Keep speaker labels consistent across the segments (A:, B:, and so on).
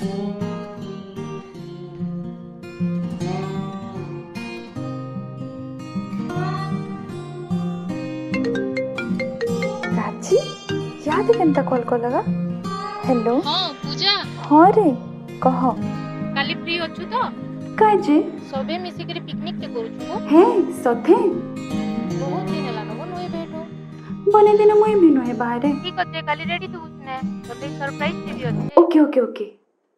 A: राजी याद केनता call Kalga. Hello
B: हाँ पूजा।
A: हाँ रे कह।
B: काली फ्री अच्छु तो
A: काजे
B: सबे मिसी के पिकनिक ते करू छु
A: हे सथे
B: बहुत दिन हला न नोए भेटो
A: बने दिन मुई भी नहे बाहर।
B: ठीक अछि काली रेडी तू ने तते सरप्राइज देबी अछि।
A: Okay okay okay.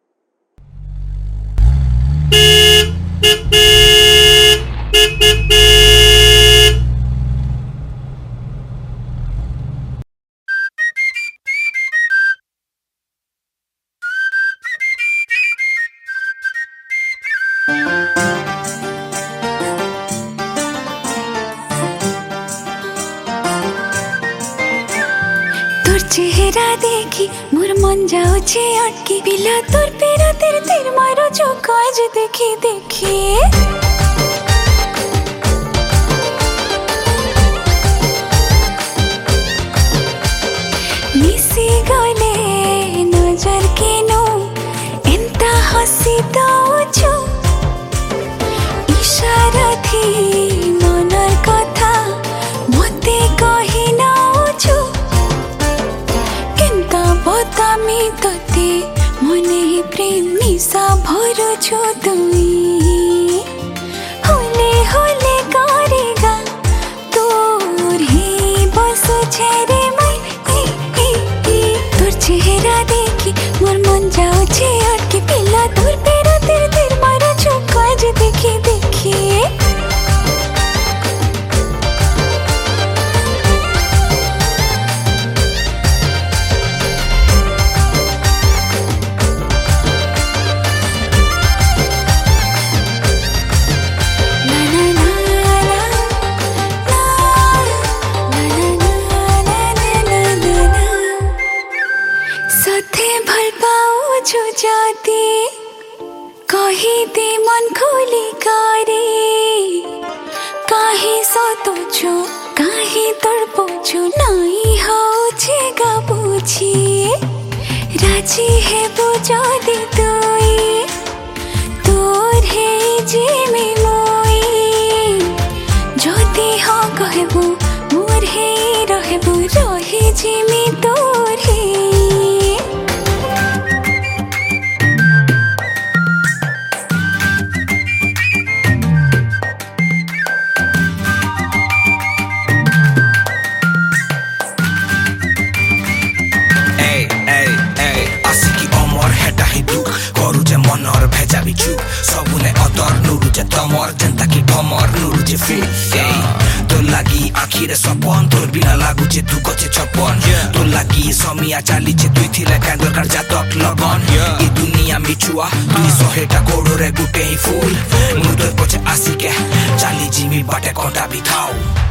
C: चेहरा देखी मोर मन जाऊचे अटकी पिला तोर पेरा तेरे तेरे मारो जो काज देखी देखी मिसी गले नजर के नो एंता हसी दौचो इशारा थी मनर कथा मते कही नौचो बतामी तते मने प्रेम निशा भरो छो तुई होले होले करेगा तोर ही बसो छेरे मन तोर चेहरा देखी मोर मन जाओ छे अटके पिला तोर पेरा तेरे तेरे मारो छो काज देखी देखी जाती कही दे मन खोली करे काहे सतो छु काहे तड़पो छु नहीं हो छेगा पूछी राजी है बुझा दे तोई तोर है जे में मोई जोती हो कहबो मोर है रहबो रहे जे में तोर है
D: सबुने अदर नुरुजे तमर जनता की भमर नुरुजे फिर तो लागी आखिरे सपन तोर बिना लागुचे तू गचे छपन तो लागी समिया चालीचे दुई थिले कैंडल कर जातक लगन ई दुनिया मिछुआ दुई सहेटा कोडो रे गुटे ही फूल मुर्दर पछे आसिके चाली जिमी बाटे कोटा भी थाओ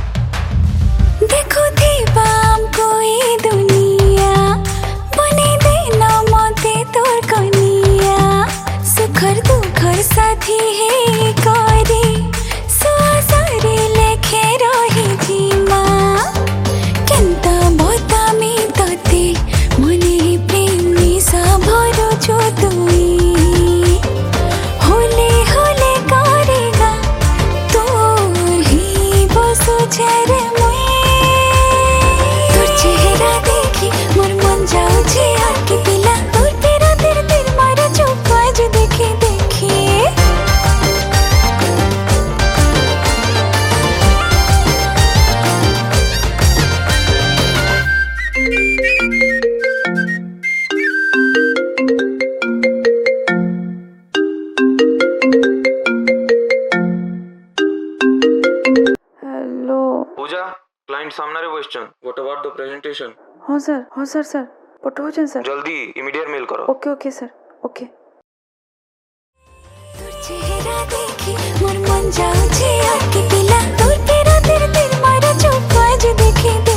C: देखो दीवाम कोई दुनिया बने देना मते तोर कनिया सुखर दुखर साथी है करे सारे लेखे रही जीमा केंता बतामी तते मने प्रेम निशा भरो जो तुई होले होले करेगा तोर ही बसो छेरे तोर चेहरा देखी मोर मन जाऊ छे आके पिला तोर पेरा तेरे तेरे मारो जो काज देखी देखी
A: हेलो
E: पूजा क्लाइंट सामने रे question what about the presentation.
A: हाँ सर पठोचन सर
E: जल्दी इमीडिएट मेल करो।
A: Okay okay sir okay.
C: तोर चेहरा देखी मोर मन जाऊ छे आके पिला तोर पेरा तेरे तेरे मारो जो काज देखी